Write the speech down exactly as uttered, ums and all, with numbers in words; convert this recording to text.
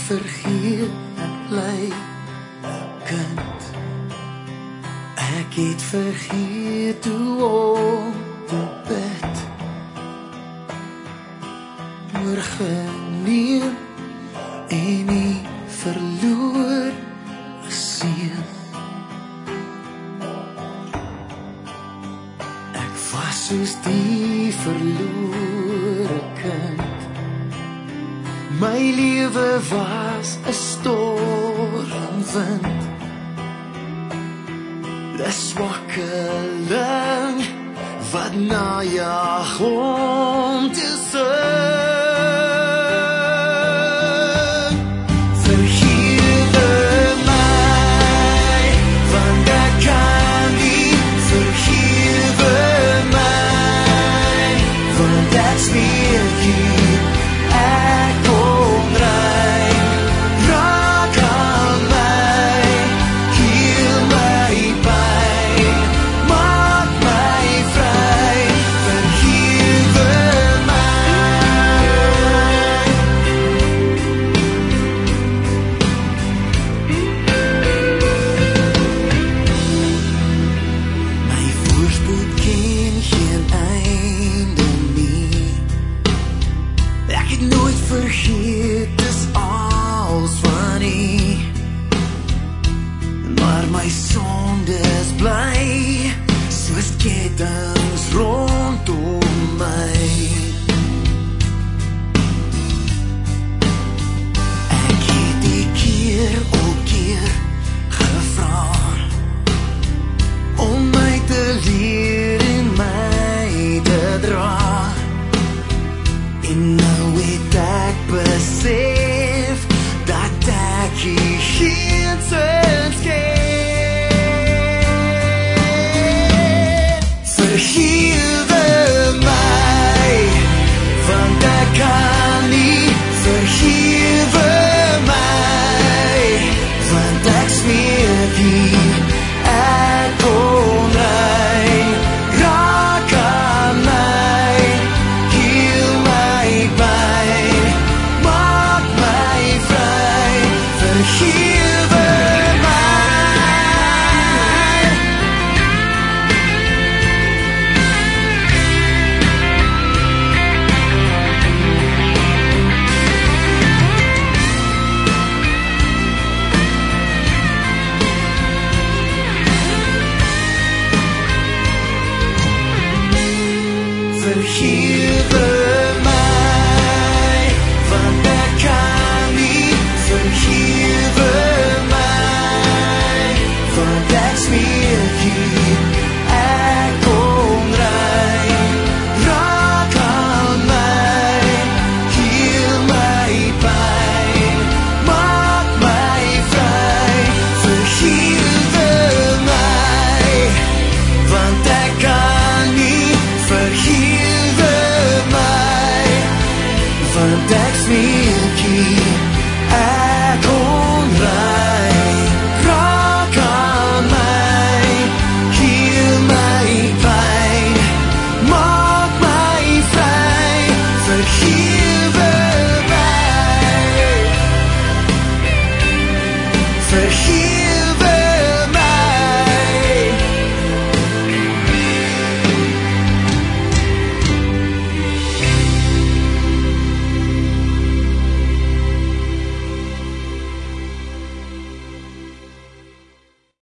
vergeet ek bly kind. Ek het vergeet hoe om te bid, oorgeneem en nie verloor geseën. Ek was soos die verlore kind. My lewe was 'n stormwind, 'n swakkeling wat najag om te sing. Vergewe my, want ek kan nie. Vergewe my, want ek smeek U. Ek kom rein, raak aan my, heel my pyn, maak my vry. Vergewe my. My voorspoed ken geen einde nie. Ek het nooit vergeet, dis als van U. Maar my sondes bly soos kettinge rondom my. Ek het die keer op keer gevra om my te leer en my te dra. En nou het ek besef dat ek U geensins ken. Vergewe my, want ek kan nie. Vergewe my, want ek smeek U.